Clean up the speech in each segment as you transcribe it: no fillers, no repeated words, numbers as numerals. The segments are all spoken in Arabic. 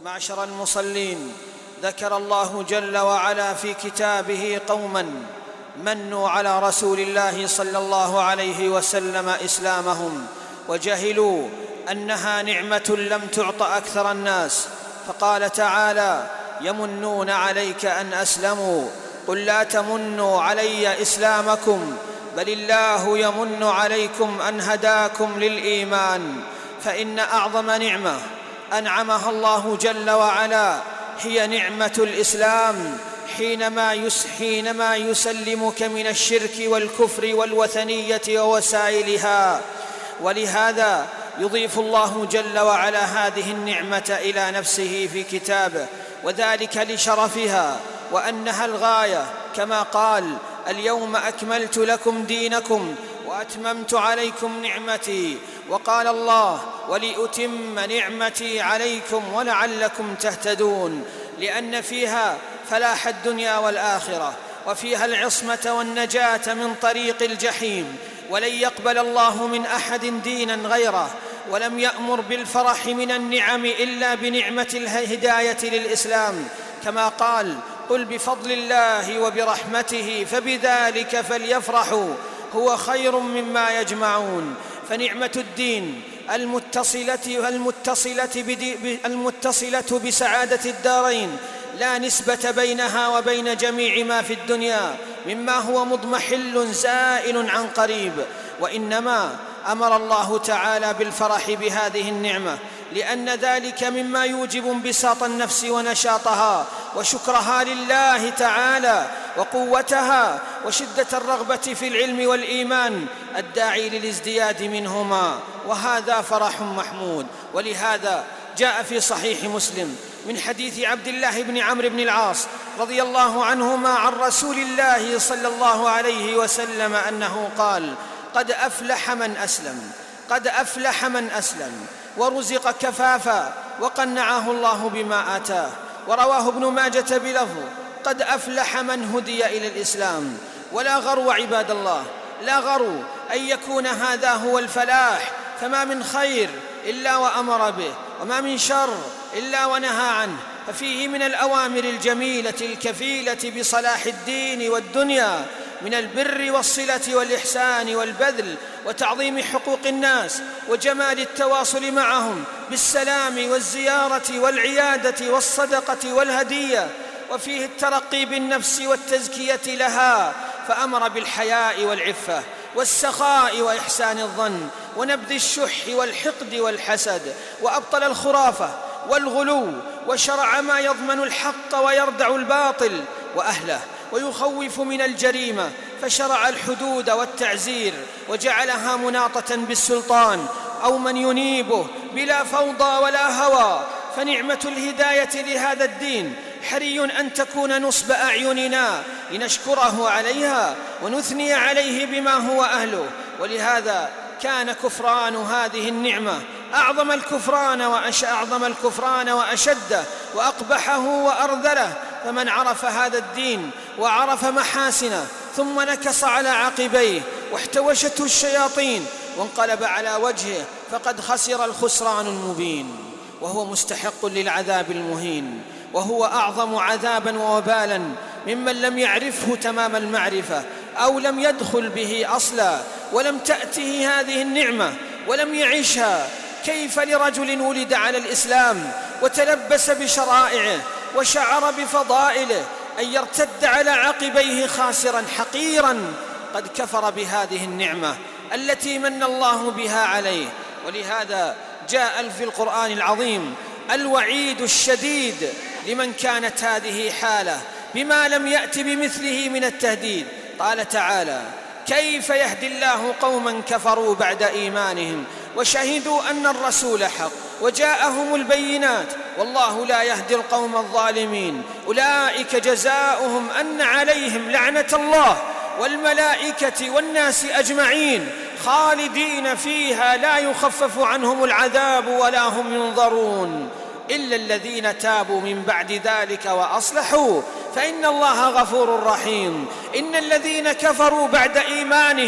معشر المصلين، ذكر الله جل وعلا في كتابه قوما منوا على رسول الله صلى الله عليه وسلم إسلامهم وجهلوا أنها نعمة لم تعط أكثر الناس، فقال تعالى: يمنون عليك أن أسلموا، قل لا تمنوا علي إسلامكم بل الله يمن عليكم أن هداكم للإيمان. فإن أعظم نعمة أنعمها الله جل وعلا هي نعمة الإسلام، حينما يسلمك من الشرك والكفر والوثنية ووسائلها. ولهذا يضيف الله جل وعلا هذه النعمة إلى نفسه في كتابه، وذلك لشرفها وأنها الغاية، كما قال: اليوم أكملت لكم دينكم وأتممت عليكم نعمتي. وقال الله: ولأتم نعمتي عليكم ولعلكم تهتدون، لأن فيها فلاح الدنيا والآخرة، وفيها العصمة والنجاة من طريق الجحيم. ولن يقبل الله من أحد دينا غيره، ولم يأمر بالفرح من النعم إلا بنعمة الهداية للإسلام، كما قال: قل بفضل الله وبرحمته فبذلك فليفرحوا هو خير مما يجمعون. فنعمة الدين المتصلة بسعادة الدارين لا نسبة بينها وبين جميع ما في الدنيا مما هو مضمحل زائل عن قريب، وإنما أمر الله تعالى بالفرح بهذه النعمة، لأن ذلك مما يوجب انبساط النفس ونشاطها وشكرها لله تعالى وقوتها وشدة الرغبة في العلم والإيمان الداعي للازدياد منهما، وهذا فرح محمود. ولهذا جاء في صحيح مسلم من حديث عبد الله بن عمرو بن العاص رضي الله عنهما عن رسول الله صلى الله عليه وسلم أنه قال: قد أفلح من أسلم ورزق كفافا وقنعه الله بما آتاه. ورواه ابن ماجة بلفظ: قد أفلح من هدي إلى الإسلام. ولا غرو عباد الله، لا غرو أن يكون هذا هو الفلاح، فما من خير إلا وأمر به، وما من شر إلا ونهى عنه، ففيه من الأوامر الجميلة الكفيلة بصلاح الدين والدنيا من البر والصلة والإحسان والبذل وتعظيم حقوق الناس وجمال التواصل معهم بالسلام والزيارة والعيادة والصدقة والهدية، وفيه الترقي بالنفس والتزكية لها، فأمر بالحياء والعفة والسخاء وإحسان الظن ونبذ الشح والحقد والحسد، وأبطل الخرافة والغلو، وشرع ما يضمن الحق ويردع الباطل وأهله ويخوف من الجريمة، فشرع الحدود والتعزير وجعلها مناطة بالسلطان أو من ينيبه بلا فوضى ولا هوى. فنعمة الهداية لهذا الدين حري أن تكون نصب أعيننا لنشكره عليها ونثني عليه بما هو أهله. ولهذا كان كفران هذه النعمة أعظم الكفران وأشده وأقبحه وأرذله. فمن عرف هذا الدين وعرف محاسنه ثم نكص على عقبيه واحتوشته الشياطين وانقلب على وجهه فقد خسر الخسران المبين، وهو مستحق للعذاب المهين، وهو أعظم عذابا ووبالا ممن لم يعرفه تمام المعرفة أو لم يدخل به أصلا ولم تأته هذه النعمة ولم يعيشها. كيف لرجل ولد على الإسلام وتلبس بشرائعه وشعر بفضائله أن يرتد على عقبيه خاسرا حقيرا قد كفر بهذه النعمة التي من الله بها عليه؟ ولهذا جاء في القرآن العظيم الوعيد الشديد لمن كانت هذه حاله بما لم يأت بمثله من التهديد. قال تعالى: كيف يهدي الله قوما كفروا بعد إيمانهم وشهدوا أن الرسول حق وجاءهم البينات والله لا يهدي القوم الظالمين. أولئك جزاؤهم أن عليهم لعنة الله والملائكة والناس أجمعين خالدين فيها لا يخفف عنهم العذاب ولا هم ينظرون إلا الذين تابوا من بعد ذلك وأصلحوا فإن الله غفور رحيم. إن الذين كفروا بعد إيمانهم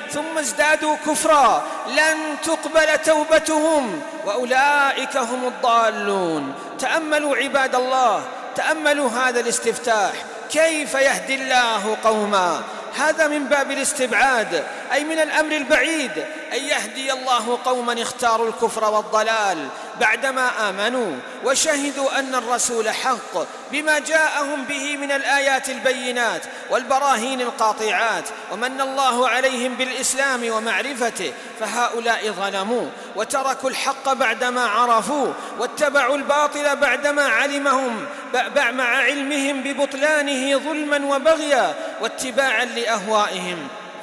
ثم ازدادوا كفرا لن تقبل توبتهم وأولئك هم الضالون. تأملوا عباد الله، تأملوا هذا الاستفتاح، كيف يهدي الله قوما. هذا من باب الاستبعاد، أي من الأمر البعيد، أن يهدي الله قوما اختاروا الكفر والضلال بعدما آمنوا وشهدوا أن الرسول حق بما جاءهم به من الآيات البينات والبراهين القاطعات، ومن الله عليهم بالإسلام ومعرفته. فهؤلاء ظلموا وتركوا الحق بعدما عرفوا، واتبعوا الباطل بعدما علمهم مع علمهم ببطلانه ظلما وبغيا واتباعا لأهوائهم.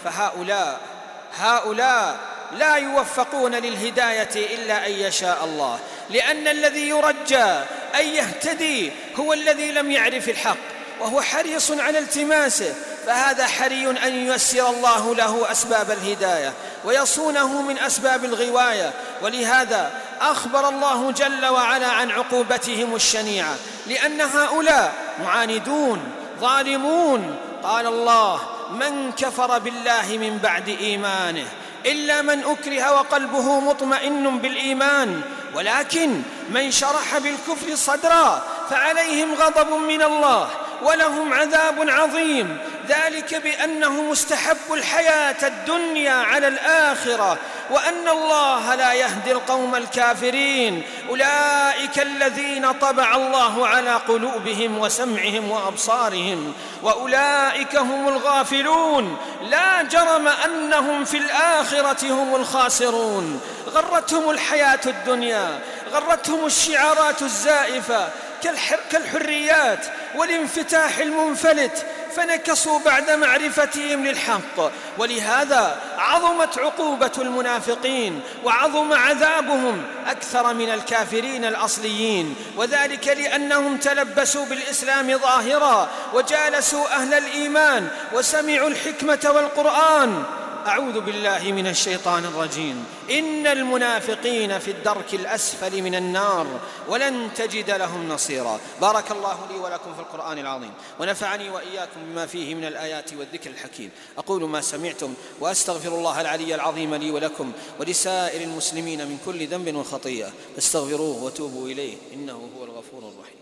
فهؤلاء لا يوفقون للهداية إلا أن يشاء الله، لأن الذي يرجى أن يهتدي هو الذي لم يعرف الحق وهو حريص على التماسه، فهذا حري أن ييسر الله له أسباب الهداية ويصونه من أسباب الغواية. ولهذا أخبر الله جل وعلا عن عقوبتهم الشنيعة، لأن هؤلاء معاندون ظالمون. قال الله: من كفر بالله من بعد إيمانه إلا من أكره وقلبه مطمئن بالإيمان، ولكن من شرح بالكفر صدرا فعليهم غضب من الله ولهم عذاب عظيم، ذلك بأنهم استحبوا الحياة الدنيا على الآخرة وأن الله لا يهدي القوم الكافرين. أولئك الذين طبع الله على قلوبهم وسمعهم وأبصارهم وأولئك هم الغافلون، لا جرم أنهم في الآخرة هم الخاسرون. غرتهم الحياة الدنيا، غرتهم الشعارات الزائفة كالحريات والانفتاح المنفلت، فنكصوا بعد معرفتهم للحق. ولهذا عظمت عقوبة المنافقين وعظم عذابهم أكثر من الكافرين الأصليين، وذلك لأنهم تلبسوا بالإسلام ظاهرا وجالسوا أهل الإيمان وسمعوا الحكمة والقرآن. أعوذ بالله من الشيطان الرجيم. إن المنافقين في الدرك الأسفل من النار ولن تجد لهم نصيرا. بارك الله لي ولكم في القرآن العظيم، ونفعني وإياكم بما فيه من الآيات والذكر الحكيم. أقول ما سمعتم وأستغفر الله العلي العظيم لي ولكم ولسائر المسلمين من كل ذنب وخطيئة، فاستغفروه وتوبوا إليه إنه هو الغفور الرحيم.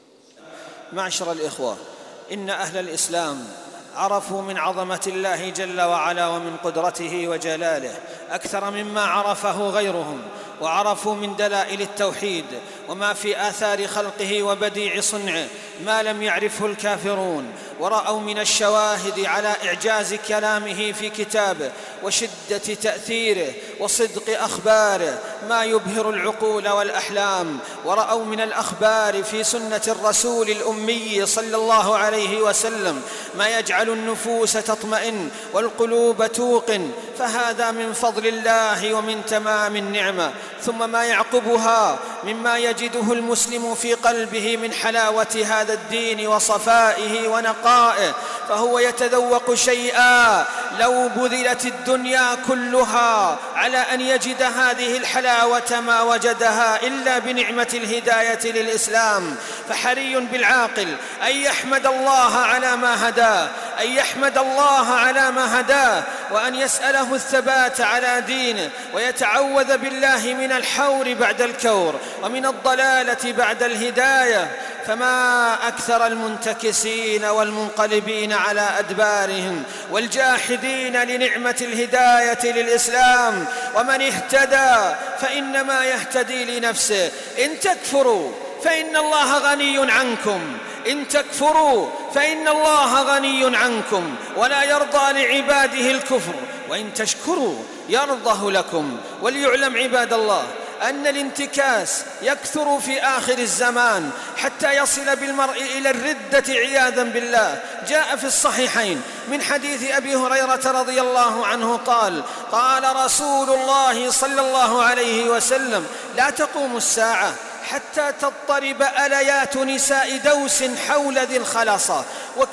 معشر الإخوة، إن أهل الإسلام عرفوا من عظمة الله جل وعلا ومن قدرته وجلاله أكثر مما عرفه غيرهم، وعرفوا من دلائل التوحيد وما في آثار خلقه وبديع صنعه ما لم يعرفه الكافرون، ورأوا من الشواهد على إعجاز كلامه في كتابه وشدة تأثيره وصدق أخباره ما يبهر العقول والأحلام، ورأوا من الأخبار في سنة الرسول الأمي صلى الله عليه وسلم ما يجعل النفوس تطمئن والقلوب توقن، فهذا من فضل الله ومن تمام النعمة. ثم ما يعقبها مما يجده المسلم في قلبه من حلاوة هذا الدين وصفائه ونقائه، فهو يتذوق شيئا لو بذلت الدنيا كلها على أن يجد هذه الحلاوة ما وجدها إلا بنعمة الهداية للإسلام. فحري بالعاقل أن يحمد الله على ما هداه، أن يحمد الله على ما هداه، وأن يسأله الثبات على دينه، ويتعوذ بالله من الحور بعد الكور ومن الضلالة بعد الهداية. فما أكثر المنتكسين والمنقلبين على أدبارهم والجاحدين لنعمة الهداية للإسلام. ومن اهتدى فإنما يهتدي لنفسه، إن تكفروا فإن الله غني عنكم، إن تكفروا فإن الله غني عنكم ولا يرضى لعباده الكفر، وإن تشكروا يرضه لكم. وليعلم عباد الله أن الانتكاس يكثر في آخر الزمان حتى يصل بالمرء إلى الردة عياذا بالله. جاء في الصحيحين من حديث أبي هريرة رضي الله عنه قال: قال رسول الله صلى الله عليه وسلم: لا تقوم الساعة حتى تضطرب أليات نساء دوس حول ذي الخلصة،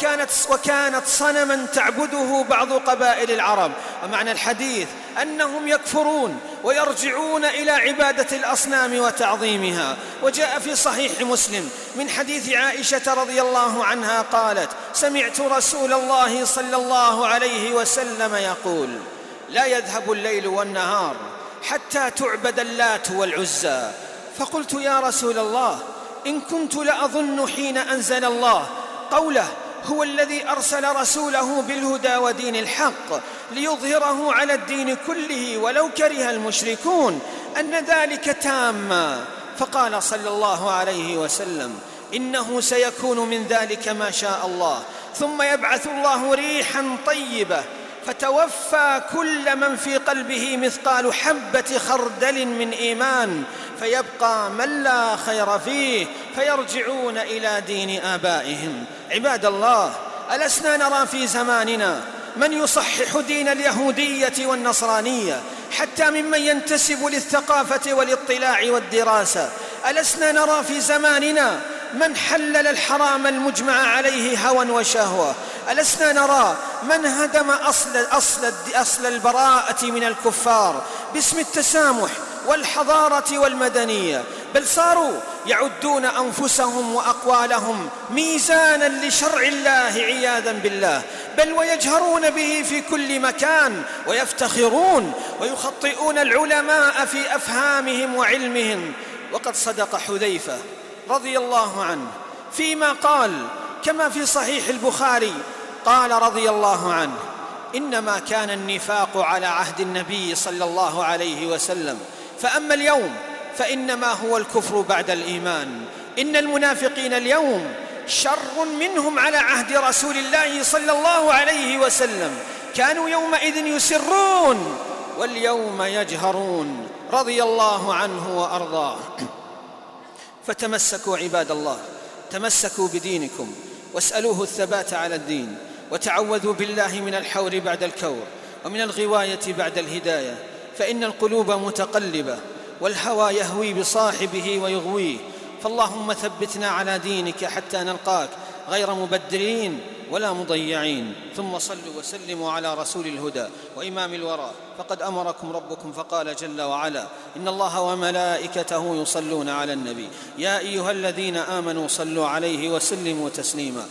وكانت صنما تعبده بعض قبائل العرب. ومعنى الحديث أنهم يكفرون ويرجعون إلى عبادة الأصنام وتعظيمها. وجاء في صحيح مسلم من حديث عائشة رضي الله عنها قالت: سمعت رسول الله صلى الله عليه وسلم يقول: لا يذهب الليل والنهار حتى تعبد اللات والعزى. فقلت يا رسول الله إن كنت لأظن حين أنزل الله قوله هو الذي أرسل رسوله بالهدى ودين الحق ليظهره على الدين كله ولو كره المشركون أن ذلك تام. فقال صلى الله عليه وسلم إنه سيكون من ذلك ما شاء الله، ثم يبعث الله ريحا طيبة فتوفى كل من في قلبه مثقال حبة خردل من إيمان، فيبقى من لا خير فيه فيرجعون إلى دين آبائهم. عباد الله، ألسنا نرى في زماننا من يصحح دين اليهودية والنصرانية حتى ممن ينتسب للثقافة والاطلاع والدراسة؟ ألسنا نرى في زماننا من حلل الحرام المجمع عليه هوى وشهوة؟ ألسنا نرى من هدم أصل البراءة من الكفار باسم التسامح والحضارة والمدنية؟ بل صاروا يعدون أنفسهم وأقوالهم ميزانا لشرع الله عياذا بالله، بل ويجهرون به في كل مكان ويفتخرون ويخطئون العلماء في أفهامهم وعلمهم. وقد صدق حذيفة رضي الله عنه فيما قال كما في صحيح البخاري، قال رضي الله عنه إنما كان النفاق على عهد النبي صلى الله عليه وسلم، فأما اليوم فإنما هو الكفر بعد الإيمان. إن المنافقين اليوم شر منهم على عهد رسول الله صلى الله عليه وسلم، كانوا يومئذ يسرون واليوم يجهرون رضي الله عنه وأرضاه. فتمسكوا عباد الله، تمسكوا بدينكم واسألوه الثبات على الدين، وتعوذوا بالله من الحور بعد الكور ومن الغواية بعد الهداية، فإن القلوب متقلبة والهوى يهوي بصاحبه ويغويه. فاللهم ثبتنا على دينك حتى نلقاك غير مبدلين ولا مضيعين. ثم صلوا وسلموا على رسول الهدى وإمام الورى، فقد أمركم ربكم فقال جل وعلا إن الله وملائكته يصلون على النبي يا أيها الذين آمنوا صلوا عليه وسلموا تسليما.